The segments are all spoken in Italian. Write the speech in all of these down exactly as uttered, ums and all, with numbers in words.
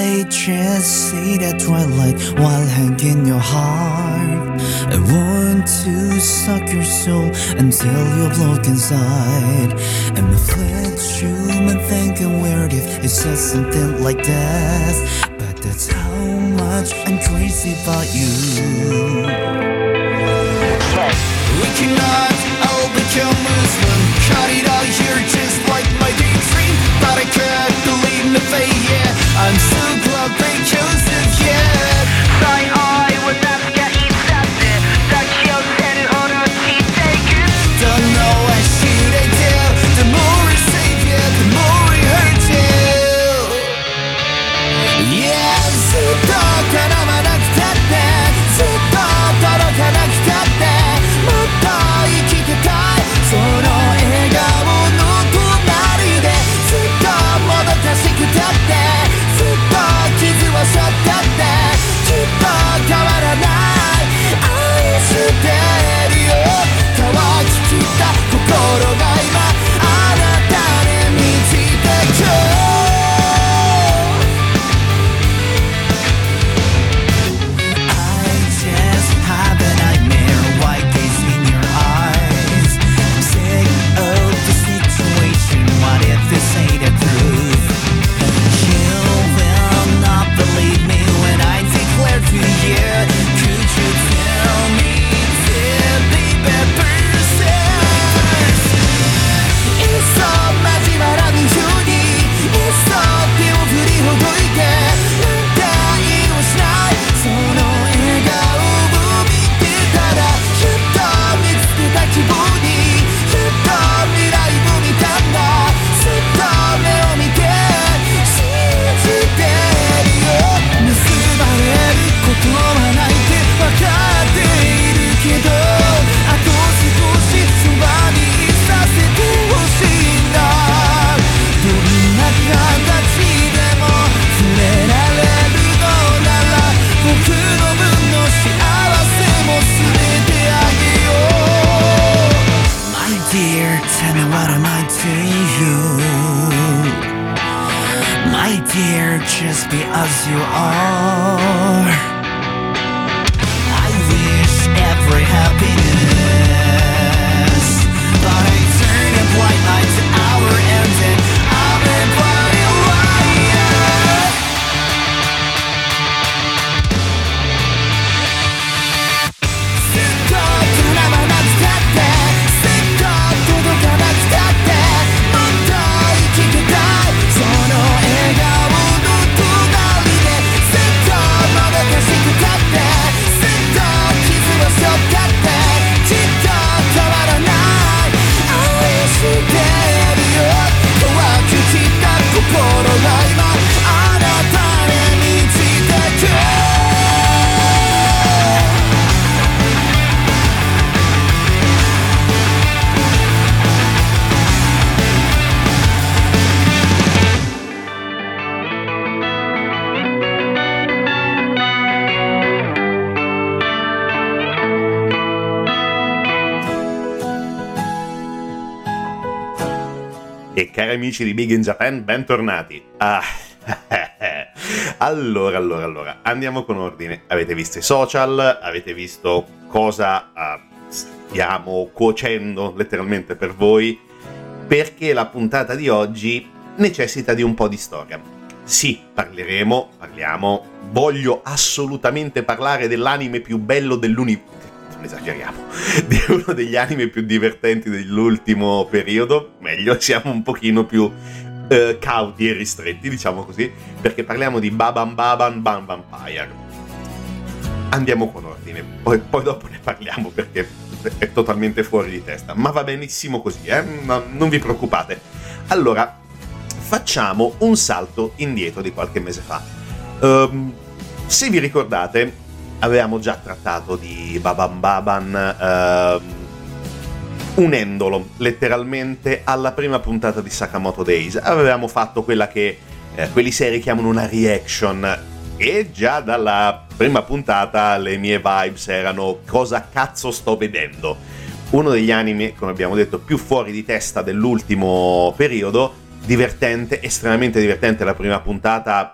I just see that twilight while hanging your heart. I want to suck your soul until you're blocked inside. I'm a flesh human thinking weird if it's just something like that. But that's how much I'm crazy about you. We cannot all become Muslim. Cut it out here just like my daydream. But I can't believe in the fate, yeah. I'm so glad because of you. Sai I was not getting accepted. That kills and on a teeth taken. Don't know what should I do. The more I save you, the more I hurt you. Yeah, ずっと叶わなくたってずっと届かなくたってもっと生きてたいその笑顔の隣でずっともどかしくたってずっと傷を背負ったってきっと変わらない愛してるよ乾ききった心が今あなたに満ちてくJust be as you are. I wish every happiness, but I turn a blind eye to our ending. I'm a bloody liar. Sit up, 叶わなくたって Sit up, 届かなくたってもっと生きてたいその笑顔心が今あなたに満ちてく E cari amici di Big in Japan, bentornati. Ah, allora, allora, allora, andiamo con ordine. Avete visto i social, avete visto cosa uh, stiamo cuocendo letteralmente per voi, perché la puntata di oggi necessita di un po' di storia. Sì, parleremo, parliamo, voglio assolutamente parlare dell'anime più bello dell'universo. Esageriamo, di uno degli anime più divertenti dell'ultimo periodo, meglio, siamo un pochino più uh, cauti e ristretti, diciamo così, perché parliamo di Baban Baban Bam Vampire. Andiamo con ordine, poi, poi dopo ne parliamo perché è totalmente fuori di testa, ma va benissimo così, eh? No, non vi preoccupate. Allora, facciamo un salto indietro di qualche mese fa. Um, se vi ricordate, avevamo già trattato di Baban Baban uh, unendolo letteralmente alla prima puntata di Sakamoto Days. Avevamo fatto quella che eh, quelli seri chiamano una reaction e già dalla prima puntata le mie vibes erano cosa cazzo sto vedendo. Uno degli anime, come abbiamo detto, più fuori di testa dell'ultimo periodo, divertente, estremamente divertente la prima puntata,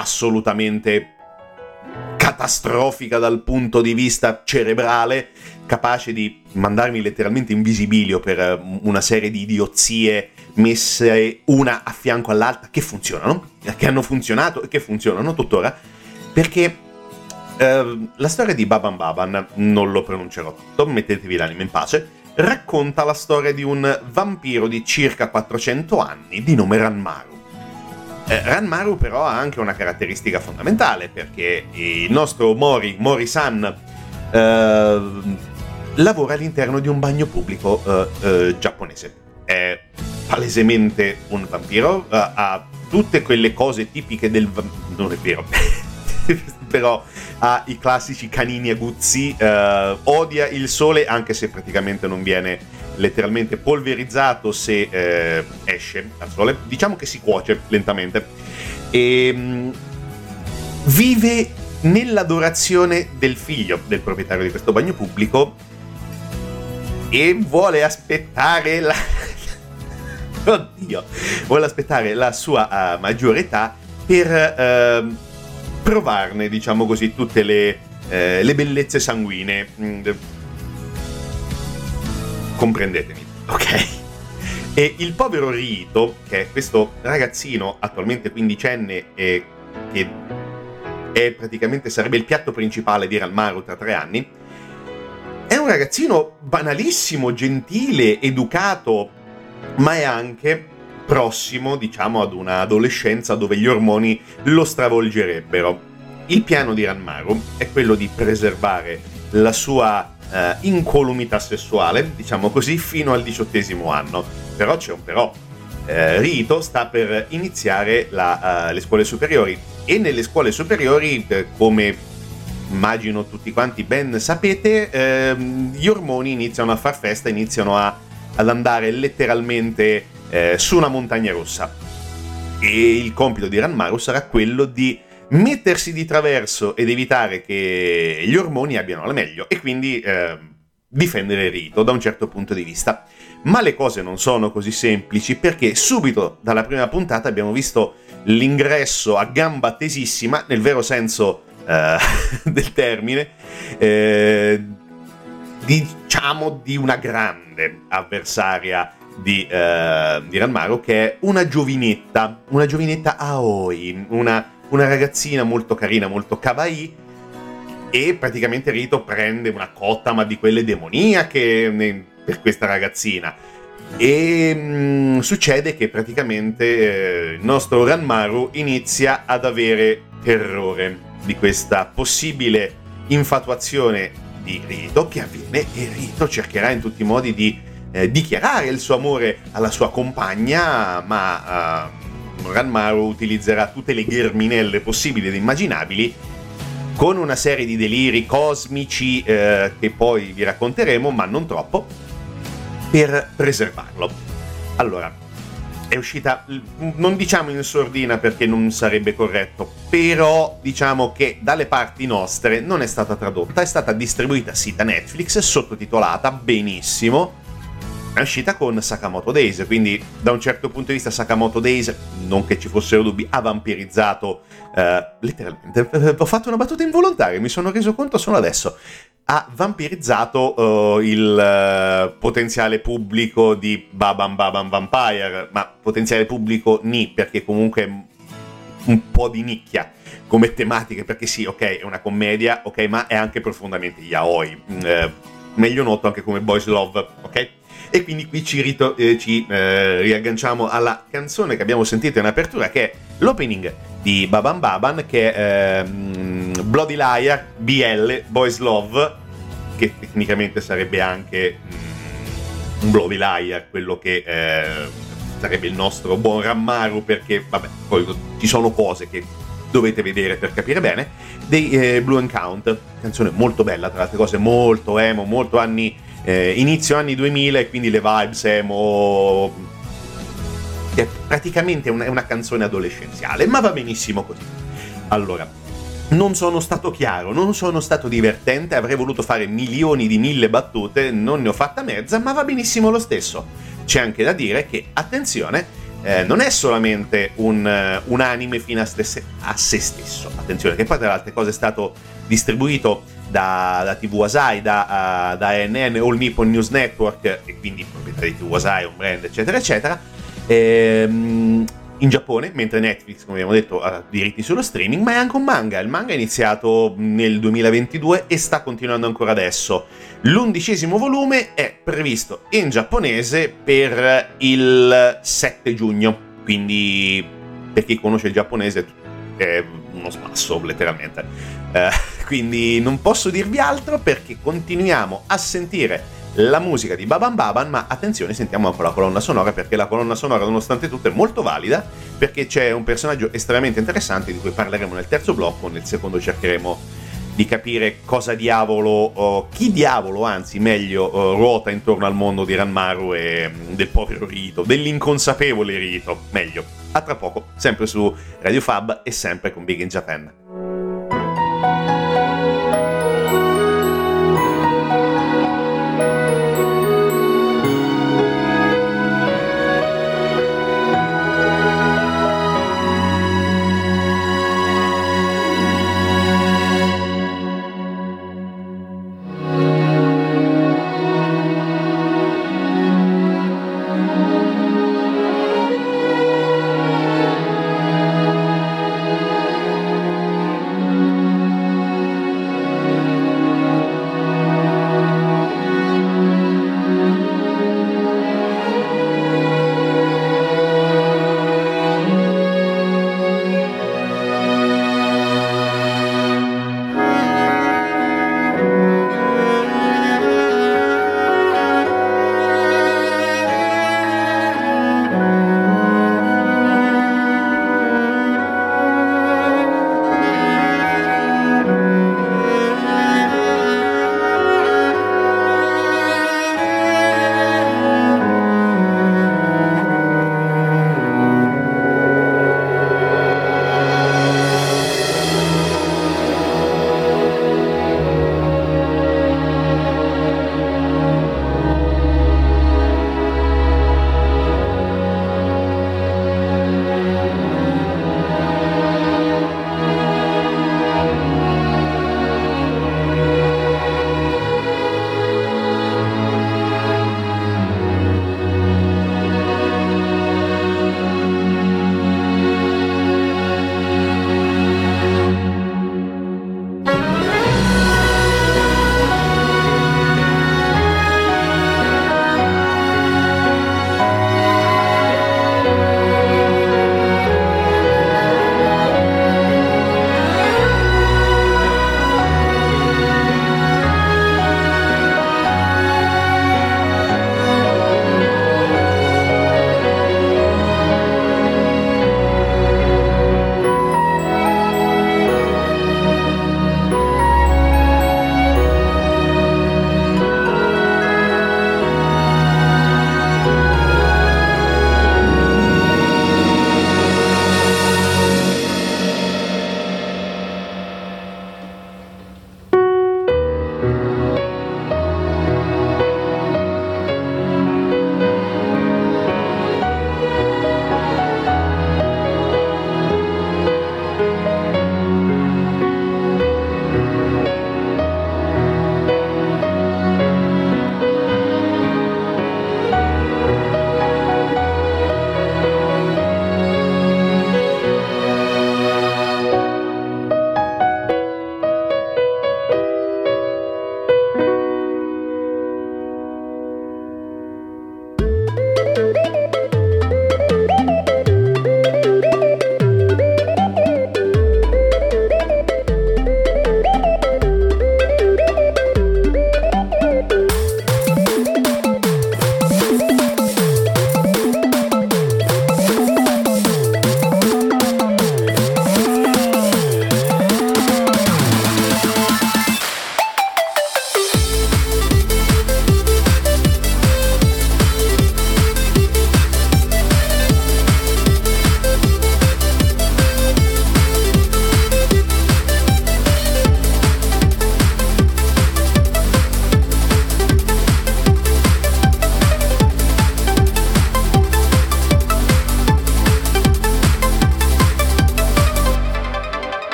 assolutamente catastrofica dal punto di vista cerebrale, capace di mandarmi letteralmente in visibilio per una serie di idiozie messe una a fianco all'altra che funzionano, che hanno funzionato e che funzionano tuttora, perché eh, la storia di Baban Baban, non lo pronuncerò tutto, mettetevi l'anima in pace, racconta la storia di un vampiro di circa quattrocento anni di nome Ranmaru. Eh, Ranmaru però ha anche una caratteristica fondamentale, perché il nostro Mori, Mori-san, eh, lavora all'interno di un bagno pubblico eh, eh, giapponese. È palesemente un vampiro, eh, ha tutte quelle cose tipiche del vampiro, non è vero, però ha i classici canini aguzzi, eh, odia il sole anche se praticamente non viene letteralmente polverizzato se eh, esce al sole, diciamo che si cuoce lentamente e mh, vive nell'adorazione del figlio del proprietario di questo bagno pubblico e vuole aspettare la oddio vuole aspettare la sua uh, maggiore età per uh, provarne, diciamo così, tutte le, uh, le bellezze sanguine. Mm. Comprendetemi, ok? E il povero Rito, che è questo ragazzino attualmente quindicenne e che è praticamente sarebbe il piatto principale di Ranmaru tra tre anni, è un ragazzino banalissimo, gentile, educato, ma è anche prossimo, diciamo, ad una adolescenza dove gli ormoni lo stravolgerebbero. Il piano di Ranmaru è quello di preservare la sua Uh, incolumità sessuale, diciamo così, fino al diciottesimo anno. Però c'è un però. Uh, Rito sta per iniziare la, uh, le scuole superiori e nelle scuole superiori, uh, come immagino tutti quanti ben sapete, uh, gli ormoni iniziano a far festa, iniziano a, ad andare letteralmente uh, su una montagna rossa. E il compito di Ranmaru sarà quello di mettersi di traverso ed evitare che gli ormoni abbiano la meglio e quindi eh, difendere Rito da un certo punto di vista. Ma le cose non sono così semplici, perché subito dalla prima puntata abbiamo visto l'ingresso a gamba tesissima, nel vero senso eh, del termine, eh, diciamo di una grande avversaria di, eh, di Ranmaru, che è una giovinetta, una giovinetta Aoi, una una ragazzina molto carina, molto kawaii, e praticamente Rito prende una cotta, ma di quelle demoniache, per questa ragazzina. E mh, succede che praticamente eh, il nostro Ranmaru inizia ad avere terrore di questa possibile infatuazione di Rito che avviene, e Rito cercherà in tutti i modi di eh, dichiarare il suo amore alla sua compagna, ma uh, Ranmaru utilizzerà tutte le gherminelle possibili ed immaginabili, con una serie di deliri cosmici eh, che poi vi racconteremo, ma non troppo, per preservarlo. Allora, è uscita, non diciamo in sordina perché non sarebbe corretto, però diciamo che dalle parti nostre non è stata tradotta, è stata distribuita sì da Netflix, sottotitolata benissimo. È uscita con Sakamoto Days, quindi da un certo punto di vista Sakamoto Days, non che ci fossero dubbi, ha vampirizzato eh, letteralmente, ho fatto una battuta involontaria, mi sono reso conto solo adesso, ha vampirizzato uh, il uh, potenziale pubblico di Baban Baban Vampire, ma potenziale pubblico ni, perché comunque è un po' di nicchia come tematiche, perché sì, ok, è una commedia, ok, ma è anche profondamente yaoi, eh, meglio noto anche come Boys Love, ok? E quindi qui ci, rito- eh, ci eh, riagganciamo alla canzone che abbiamo sentito in apertura, che è l'opening di Baban Baban, che è ehm, Bloody Liar, B L, Boys Love, che tecnicamente sarebbe anche mm, un Bloody Liar, quello che eh, sarebbe il nostro buon Ranmaru, perché vabbè, poi ci sono cose che dovete vedere per capire bene, dei eh, Blue Encount, canzone molto bella, tra le altre cose molto emo, molto anni Eh, inizio anni duemila, e quindi le vibes emo, è praticamente una, è una canzone adolescenziale, ma va benissimo così. Allora, non sono stato chiaro, non sono stato divertente, avrei voluto fare milioni di mille battute, non ne ho fatta mezza, ma va benissimo lo stesso. C'è anche da dire che, attenzione, eh, non è solamente un, uh, un anime fino a, stesse, a se stesso, attenzione, che poi tra le altre cose è stato distribuito da, da T V Asahi, da, uh, da A N N, All Nippon News Network, e quindi proprietà di T V Asahi, un brand, eccetera, eccetera, ehm, in Giappone, mentre Netflix, come abbiamo detto, ha diritti sullo streaming, ma è anche un manga. Il manga è iniziato nel duemilaventidue e sta continuando ancora adesso. L'undicesimo volume è previsto in giapponese per il sette giugno, quindi per chi conosce il giapponese è uno smasso, letteralmente. Eh, quindi non posso dirvi altro, perché continuiamo a sentire la musica di Baban Baban, ma attenzione, sentiamo anche la colonna sonora, perché la colonna sonora, nonostante tutto, è molto valida, perché c'è un personaggio estremamente interessante di cui parleremo nel terzo blocco. Nel secondo cercheremo di capire cosa diavolo, oh, chi diavolo, anzi meglio, oh, ruota intorno al mondo di Ranmaru e mm, del povero Rito, dell'inconsapevole Rito. Meglio, a tra poco, sempre su Radio Fab e sempre con Big in Japan.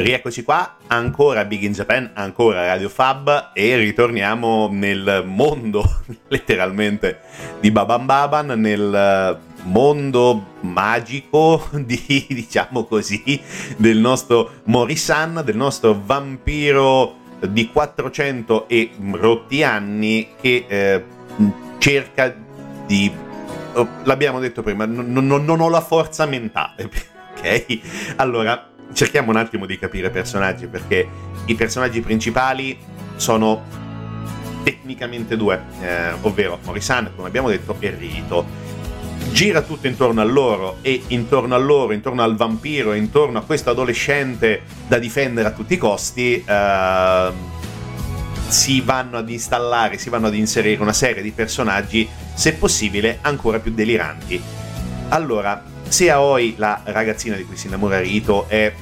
Rieccoci qua, ancora Big in Japan, ancora Radio Fab, e ritorniamo nel mondo letteralmente di Baban Baban, nel mondo magico di, diciamo così, del nostro Mori-san, del nostro vampiro di quattrocento e rotti anni che eh, cerca di... Oh, l'abbiamo detto prima, non, non, non ho la forza mentale, ok? Allora, cerchiamo un attimo di capire i personaggi, perché i personaggi principali sono tecnicamente due, eh, ovvero Mori-san, come abbiamo detto, e Rito. Gira tutto intorno a loro, e intorno a loro, intorno al vampiro, intorno a questo adolescente da difendere a tutti i costi, eh, si vanno ad installare, si vanno ad inserire una serie di personaggi, se possibile ancora più deliranti. Allora, se Aoi, la ragazzina di cui si innamora Rito, è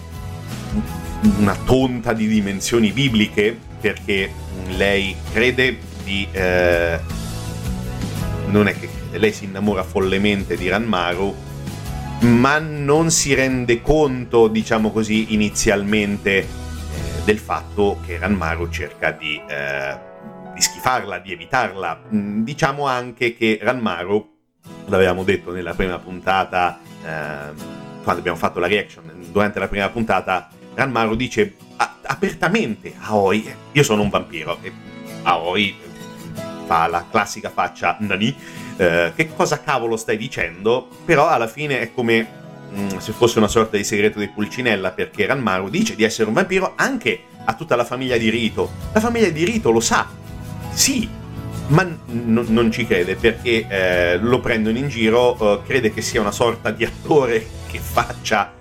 una tonta di dimensioni bibliche, perché lei crede di... Eh, non è che crede, lei si innamora follemente di Ranmaru, ma non si rende conto, diciamo così, inizialmente eh, del fatto che Ranmaru cerca di, eh, di schifarla, di evitarla. Diciamo anche che Ranmaru, l'avevamo detto nella prima puntata, eh, quando abbiamo fatto la reaction, durante la prima puntata, Ranmaru dice a- apertamente a Aoi: io sono un vampiro. E Aoi fa la classica faccia nani, eh, che cosa cavolo stai dicendo? Però alla fine è come mh, se fosse una sorta di segreto di Pulcinella, perché Ranmaru dice di essere un vampiro anche a tutta la famiglia di Rito. La famiglia di Rito lo sa, sì, ma n- non ci crede, perché eh, lo prendono in giro, eh, crede che sia una sorta di attore che faccia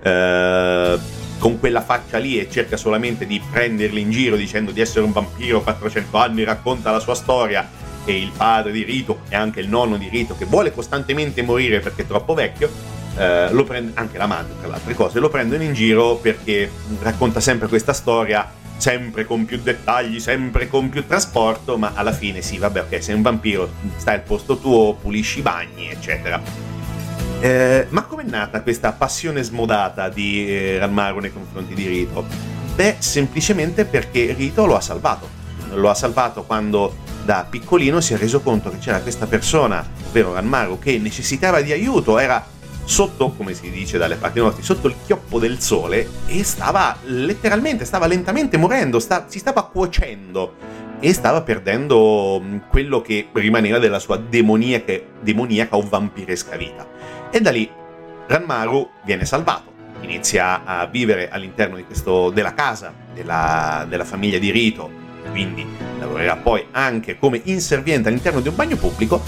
eh, con quella faccia lì, e cerca solamente di prenderli in giro dicendo di essere un vampiro quattrocento anni, racconta la sua storia, e il padre di Rito e anche il nonno di Rito, che vuole costantemente morire perché è troppo vecchio, eh, lo prende, anche la madre tra le altre cose, lo prendono in giro perché racconta sempre questa storia, sempre con più dettagli, sempre con più trasporto, ma alla fine sì, vabbè, ok, sei un vampiro, stai al posto tuo, pulisci i bagni, eccetera. Eh, ma com'è nata questa passione smodata di eh, Ranmaru nei confronti di Rito? Beh, semplicemente perché Rito lo ha salvato. Lo ha salvato quando da piccolino si è reso conto che c'era questa persona, ovvero Ranmaru, che necessitava di aiuto, era sotto, come si dice dalle parti nostre, sotto il chioppo del sole, e stava letteralmente, stava lentamente morendo, sta, si stava cuocendo e stava perdendo quello che rimaneva della sua demoniaca, demoniaca o vampiresca vita. E da lì Ranmaru viene salvato, inizia a vivere all'interno di questo, della casa della, della famiglia di Rito, quindi lavorerà poi anche come inserviente all'interno di un bagno pubblico,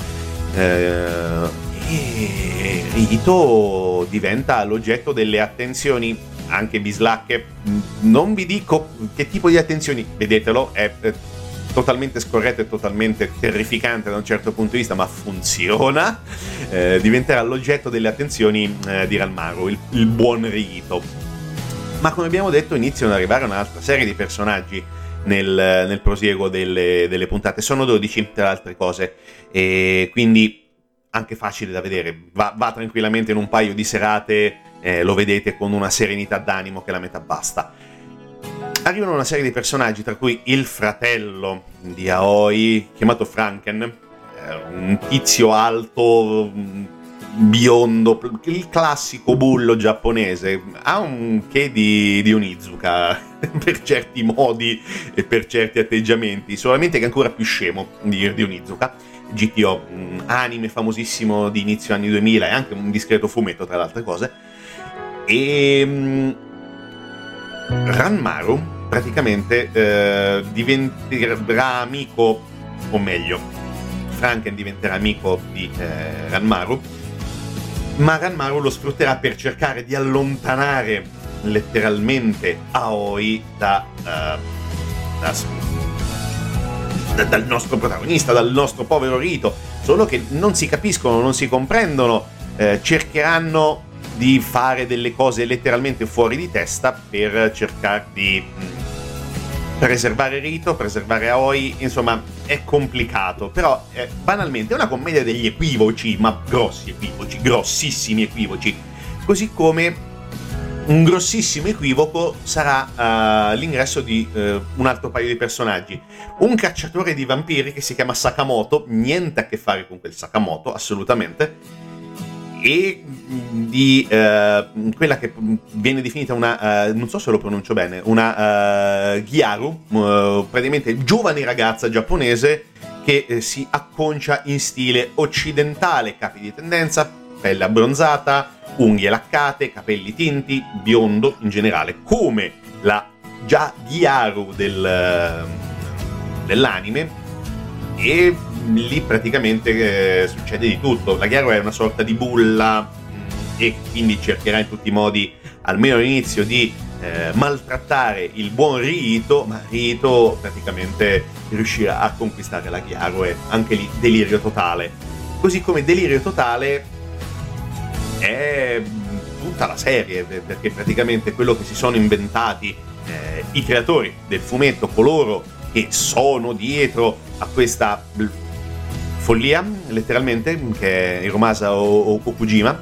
eh, e Rito diventa l'oggetto delle attenzioni anche bislacche. Non vi dico che tipo di attenzioni, vedetelo, è totalmente scorretto e totalmente terrificante da un certo punto di vista, ma funziona. Eh, diventerà l'oggetto delle attenzioni eh, di Ranmaru, il, il buon Rito. Ma come abbiamo detto, iniziano ad arrivare un'altra serie di personaggi nel, nel prosieguo delle, delle puntate. Sono dodici, tra le altre cose, e quindi anche facile da vedere. Va, va tranquillamente in un paio di serate, eh, lo vedete con una serenità d'animo che la metà basta. Arrivano una serie di personaggi, tra cui il fratello di Aoi, chiamato Franken, eh, un tizio alto, biondo, il classico bullo giapponese. Ha un che di, di Onizuka per certi modi e per certi atteggiamenti, solamente che è ancora più scemo di, di Onizuka. G T O, un anime famosissimo di inizio anni duemila, e anche un discreto fumetto tra le altre cose. E um, Ranmaru praticamente eh, diventerà amico, o meglio, Franken diventerà amico di eh, Ranmaru, ma Ranmaru lo sfrutterà per cercare di allontanare letteralmente Aoi da, uh, da, da, dal nostro protagonista, dal nostro povero Rito. Solo che non si capiscono, non si comprendono, eh, cercheranno di fare delle cose letteralmente fuori di testa per cercare di mh, preservare Rito, preservare Aoi. Insomma, è complicato, però eh, banalmente è una commedia degli equivoci, ma grossi equivoci, grossissimi equivoci, così come un grossissimo equivoco sarà uh, l'ingresso di uh, un altro paio di personaggi. Un cacciatore di vampiri che si chiama Sakamoto, niente a che fare con quel Sakamoto, assolutamente, e di uh, quella che viene definita una, uh, non so se lo pronuncio bene, una uh, Gyaru, uh, praticamente giovane ragazza giapponese che uh, si acconcia in stile occidentale, capi di tendenza, pelle abbronzata, unghie laccate, capelli tinti, biondo in generale, come la già Gyaru del, dell'anime, e lì praticamente eh, succede di tutto. La Gyaru è una sorta di bulla e quindi cercherà in tutti i modi, almeno all'inizio, di eh, maltrattare il buon Riito, ma Riito praticamente riuscirà a conquistare la Gyaru, e anche lì delirio totale. Così come delirio totale è tutta la serie, perché praticamente quello che si sono inventati eh, i creatori del fumetto, coloro che sono dietro a questa follia, letteralmente, che è Hiromasa Okujima,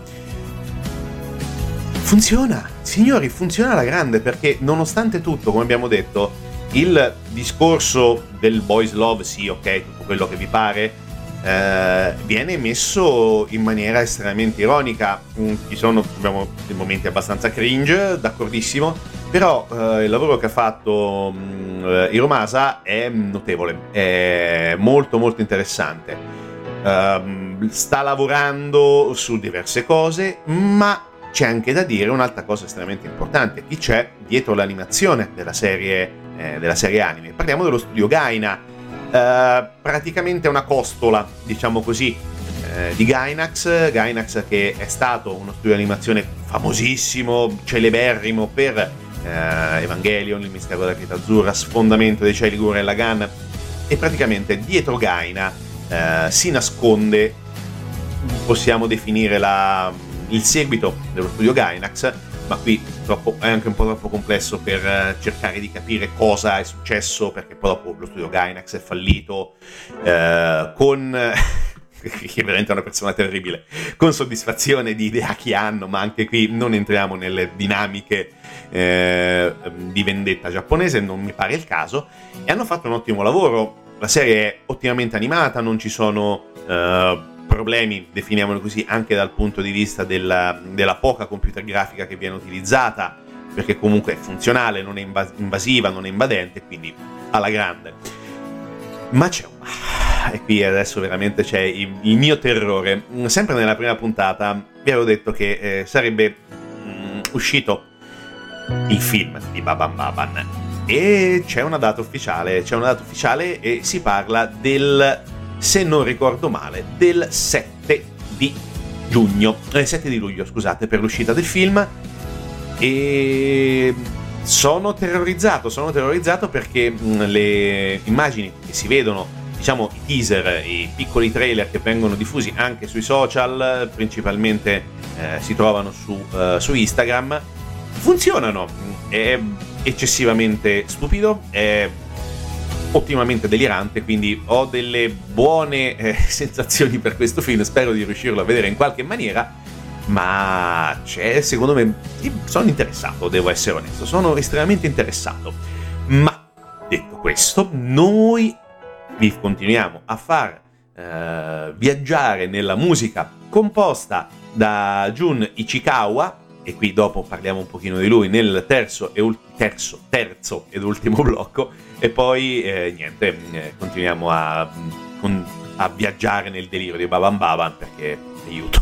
funziona, signori, funziona alla grande, perché nonostante tutto, come abbiamo detto, il discorso del boys love, sì, ok, tutto quello che vi pare, Uh, viene messo in maniera estremamente ironica. Mm, ci sono, abbiamo dei momenti abbastanza cringe, d'accordissimo, però uh, il lavoro che ha fatto um, Hiromasa è notevole, è molto molto interessante. Uh, sta lavorando su diverse cose, ma c'è anche da dire un'altra cosa estremamente importante: chi c'è dietro l'animazione della serie, eh, della serie anime. Parliamo dello studio Gaina. Uh, praticamente una costola, diciamo così, uh, di Gainax Gainax che è stato uno studio di animazione famosissimo, celeberrimo per uh, Evangelion, il mistero della Creta Azzurra, Sfondamento dei cieli, Gurren Lagann, e praticamente dietro Gaina uh, si nasconde, possiamo definire la, il seguito dello studio Gainax, ma qui troppo, è anche un po' troppo complesso per uh, cercare di capire cosa è successo, perché poi dopo lo studio Gainax è fallito uh, con che è veramente una persona terribile, con soddisfazione di idea che hanno, ma anche qui non entriamo nelle dinamiche eh, di vendetta giapponese, non mi pare il caso, e hanno fatto un ottimo lavoro. La serie è ottimamente animata, non ci sono uh, problemi, definiamolo così, anche dal punto di vista della, della poca computer grafica che viene utilizzata, perché comunque è funzionale, non è invasiva, non è invadente, quindi alla grande. Ma c'è un... e qui adesso veramente c'è il, il mio terrore. Sempre nella prima puntata vi avevo detto che eh, sarebbe mm, uscito il film di Baban Baban, e c'è una data ufficiale, c'è una data ufficiale e si parla del, se non ricordo male, del sette di giugno, eh, sette di luglio, scusate, per l'uscita del film. E sono terrorizzato, sono terrorizzato perché mh, le immagini che si vedono, diciamo i teaser, i piccoli trailer che vengono diffusi anche sui social, principalmente eh, si trovano su, uh, su Instagram, funzionano. È eccessivamente stupido, è ottimamente delirante, quindi ho delle buone eh, sensazioni per questo film, spero di riuscirlo a vedere in qualche maniera, ma c'è, secondo me, sono interessato, devo essere onesto, sono estremamente interessato. Ma detto questo, noi vi continuiamo a far eh, viaggiare nella musica composta da Jun Ichikawa, e qui dopo parliamo un pochino di lui nel terzo e ul- terzo, terzo ed ultimo blocco, e poi eh, niente, eh, continuiamo a, con, a viaggiare nel delirio di Baban Baban, perché aiuto.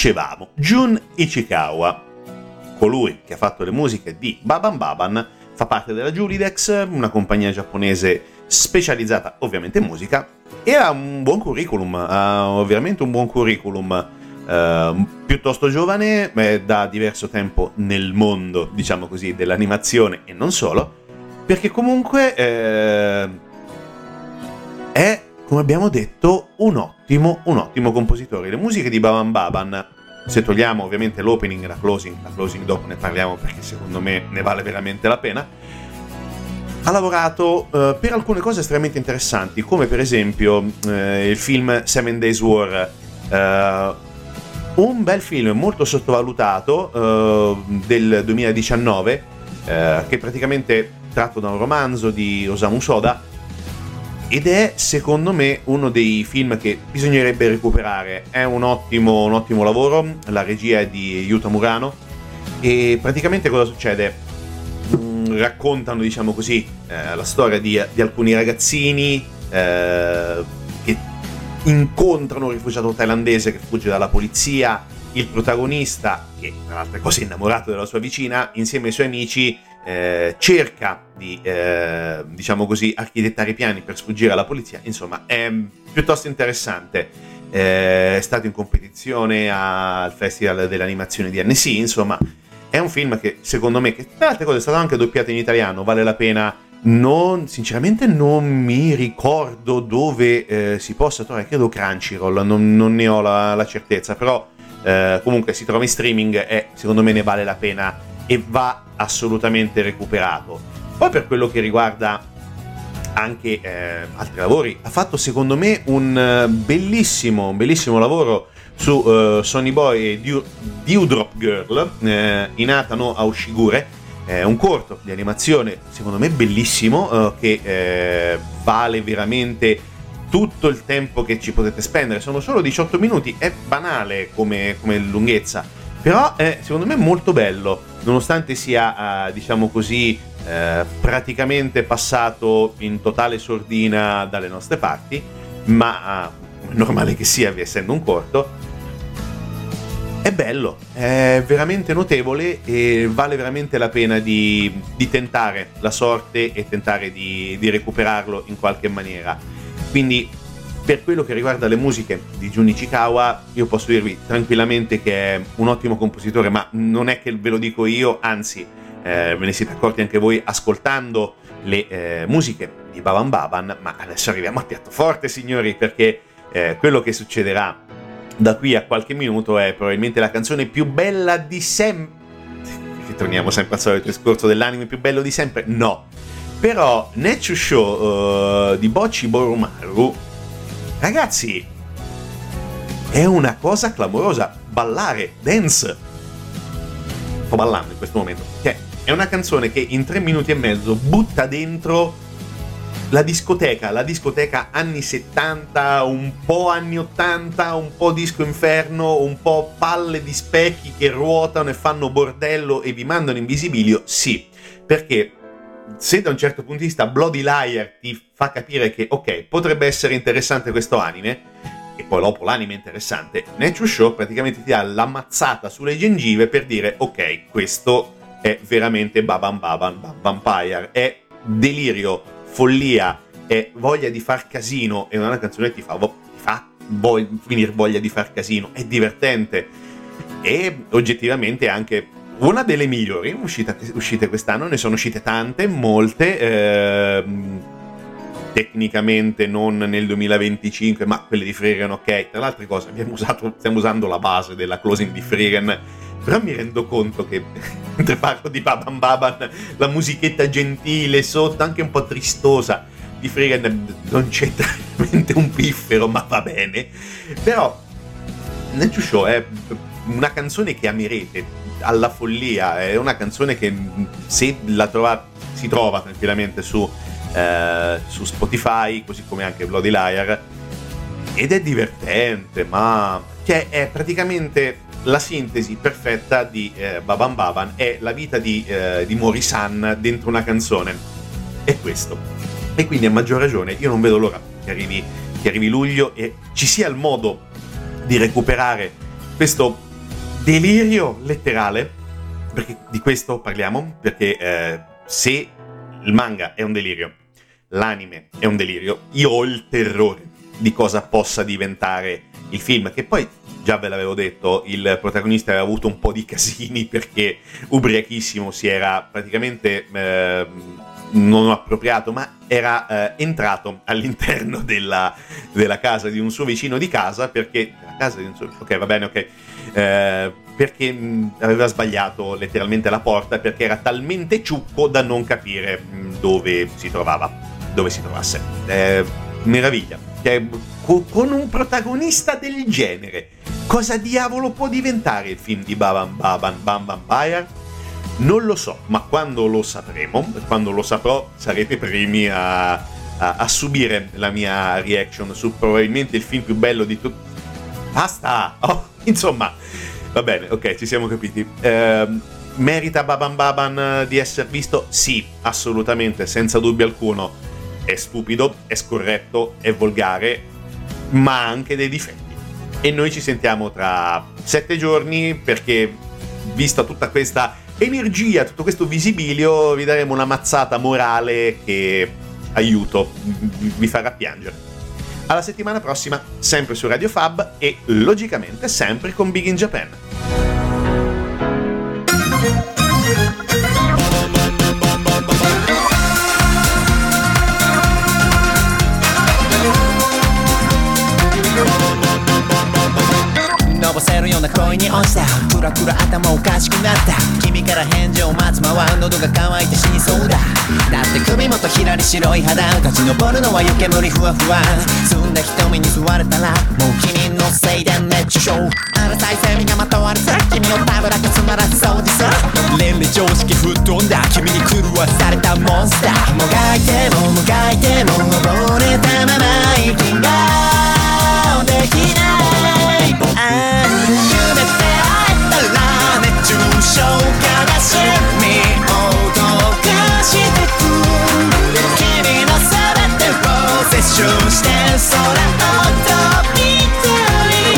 dicevamo, Jun Ichikawa, colui che ha fatto le musiche di Baban Baban, fa parte della Julidex, una compagnia giapponese specializzata ovviamente in musica, e ha un buon curriculum, ha veramente un buon curriculum, eh, piuttosto giovane, è da diverso tempo nel mondo, diciamo così, dell'animazione e non solo, perché comunque eh, è, come abbiamo detto, un ottimo, un ottimo compositore. Le musiche di Baban Baban, se togliamo ovviamente l'opening e la closing, la closing dopo ne parliamo perché secondo me ne vale veramente la pena, ha lavorato uh, per alcune cose estremamente interessanti, come per esempio uh, il film Seven Days War, uh, un bel film molto sottovalutato uh, del duemiladiciannove, uh, che praticamente tratto da un romanzo di Osamu Soda, ed è secondo me uno dei film che bisognerebbe recuperare. È un ottimo, un ottimo lavoro, la regia è di Yuta Murano, e praticamente cosa succede? Mm, raccontano, diciamo così, eh, la storia di, di alcuni ragazzini eh, che incontrano un rifugiato thailandese che fugge dalla polizia. Il protagonista, che tra l'altro è così innamorato della sua vicina, insieme ai suoi amici Eh, cerca di, eh, diciamo così, architettare piani per sfuggire alla polizia. Insomma, è piuttosto interessante. Eh, è stato in competizione al Festival dell'Animazione di Annecy. Insomma, è un film che secondo me, che tra altre cose è stato anche doppiato in italiano, vale la pena. Non, sinceramente non mi ricordo dove eh, si possa trovare, credo Crunchyroll, non, non ne ho la, la certezza, però eh, comunque si trova in streaming e secondo me ne vale la pena e va assolutamente recuperato. Poi per quello che riguarda anche eh, altri lavori, ha fatto secondo me un uh, bellissimo un bellissimo lavoro su uh, Sonny Boy e Dew, Dewdrop Girl, eh, Hinata no Aoshigure, eh, un corto di animazione secondo me bellissimo, uh, che eh, vale veramente tutto il tempo che ci potete spendere. Sono solo diciotto minuti, è banale come, come lunghezza, però è secondo me molto bello, nonostante sia, uh, diciamo così, uh, praticamente passato in totale sordina dalle nostre parti, ma uh, normale che sia, essendo un corto, è bello, è veramente notevole e vale veramente la pena di, di tentare la sorte e tentare di, di recuperarlo in qualche maniera. Quindi, per quello che riguarda le musiche di Jun Ichikawa, io posso dirvi tranquillamente che è un ottimo compositore, ma non è che ve lo dico io, anzi eh, ve ne siete accorti anche voi ascoltando le eh, musiche di Baban Baban. Ma adesso arriviamo al piatto forte, signori, perché eh, quello che succederà da qui a qualche minuto è probabilmente la canzone più bella di sempre. Ritorniamo sempre al solito discorso dell'anime più bello di sempre? No. Però Netsu Show uh, di Bocchi Boromaru, ragazzi, è una cosa clamorosa. Ballare, dance. Sto ballando in questo momento. Cioè, è una canzone che in tre minuti e mezzo butta dentro la discoteca, la discoteca anni settanta, un po' anni ottanta, un po' disco inferno, un po' palle di specchi che ruotano e fanno bordello e vi mandano in visibilio. Sì, perché se da un certo punto di vista Bloody Liar ti fa capire che ok, potrebbe essere interessante questo anime, e poi dopo l'anime è interessante, Netsu Show praticamente ti dà l'ammazzata sulle gengive per dire ok, questo è veramente Baban Baban Vampire, è delirio, follia, è voglia di far casino, e una canzone che ti fa, ti fa voglia, finire voglia di far casino, è divertente e oggettivamente anche una delle migliori uscite, uscite quest'anno. Ne sono uscite tante, molte, ehm, tecnicamente non nel duemilaventicinque, ma quelle di Frieren, ok. Tra le altre cose abbiamo usato, stiamo usando la base della closing di Frieren, però mi rendo conto che mentre parlo di Baban Baban, la musichetta gentile sotto, anche un po' tristosa, di Frieren non c'entra veramente un piffero, ma va bene. Però Netsu Show è una canzone che amerete alla follia, è una canzone che se la trova, si trova tranquillamente su, eh, su Spotify, così come anche Bloody Liar, ed è divertente, ma cioè è praticamente la sintesi perfetta di eh, Baban Baban, è la vita di, eh, di Mori-san dentro una canzone, è questo. E quindi a maggior ragione io non vedo l'ora che arrivi, che arrivi luglio e ci sia il modo di recuperare questo delirio letterale, perché di questo parliamo, perché eh, se il manga è un delirio, l'anime è un delirio, io ho il terrore di cosa possa diventare il film, che poi già ve l'avevo detto, il protagonista aveva avuto un po' di casini perché ubriachissimo si era praticamente eh, non appropriato, ma era eh, entrato all'interno della, della casa di un suo vicino di casa, perché la casa di un suo, ok, va bene, ok, eh, perché mh, aveva sbagliato letteralmente la porta, perché era talmente ciucco da non capire mh, dove si trovava, dove si trovasse. Eh, meraviglia, cioè, co- con un protagonista del genere, cosa diavolo può diventare il film di Baban Baban Bam Vampire? Non lo so, ma quando lo sapremo, quando lo saprò, sarete primi a, a, a subire la mia reaction su probabilmente il film più bello di tutti. Basta! Oh, insomma, va bene, ok, ci siamo capiti. Eh, merita Baban Baban di essere visto? Sì, assolutamente, senza dubbio alcuno. È stupido, è scorretto, è volgare, ma ha anche dei difetti. E noi ci sentiamo tra sette giorni perché, vista tutta questa energia, tutto questo visibilio, vi daremo una mazzata morale che, aiuto, vi farà piangere. Alla settimana prossima, sempre su Radio Fab e logicamente sempre con Big in Japan. のぼせるような恋に落ちたクラクラ頭おかしくなった君から返事を待つ間は喉が渇いて死にそうだだって首元ひらり白い肌立ち上るのは湯煙ふわふわ澄んだ瞳に吸われたらもう君のせいで熱中症あらさいセミがまとわるさ君をたぶらかつまらず掃除する連々常識吹っ飛んだ君に狂わされたモンスターもがいてももがいても溺れたまま息ができないああ夢で会えたら熱中症悲しみをどかしてく君のすべてを摂取して空を飛びたい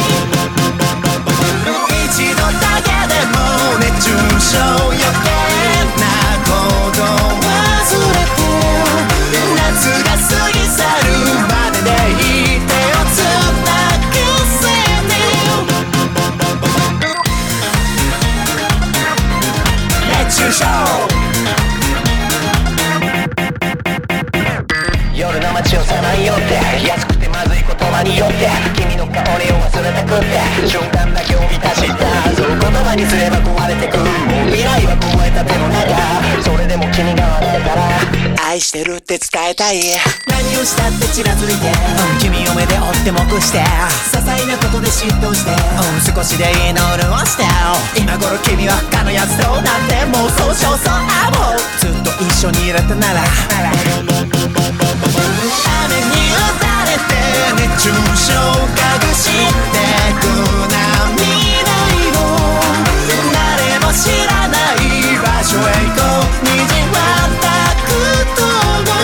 一度だけでも熱中症余計なこと忘れて夏が過ぎ去るまででいい手をつなぐせね熱中症夜の街をさまよって安くてまずい言葉によって君の香りを忘れたくって瞬間だけを満たしたそう言葉にすれば壊れてくもう未来は凍えた手の中それでも君が笑えたら愛してるって伝えたい何をしたってちらついて、うん、君を目で追って目して些細なことで嫉妬して、うん、少しでいいの潤して今頃君は他のやつとなんてもうそうそうそうあもうずっと一緒にいれたなら雨に打たれて熱中症隠してく涙色誰も知らない場所へ行こう虹はたくと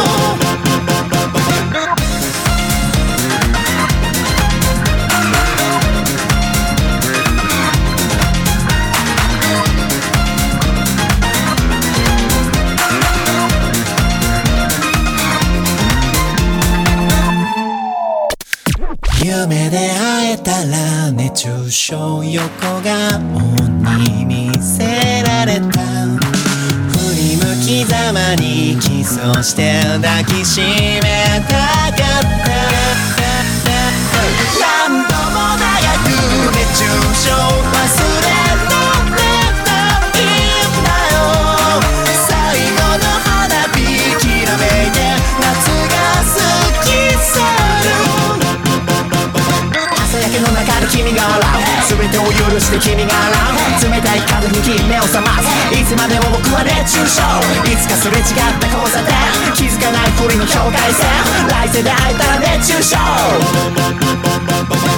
夢で会えたら熱中症横顔に見せられた振り向きざまにキスをして抱きしめたかった何度も長く熱中症忘れられたいんだよ最後の花火きらめいて夏が過ぎ去る朝焼けの中で君が笑う全てを許して君が笑う冷たい風に君目を覚ますいつまでも僕は熱中症いつかすれ違った交差点気づかないふりの境界線来世で会えたら熱中症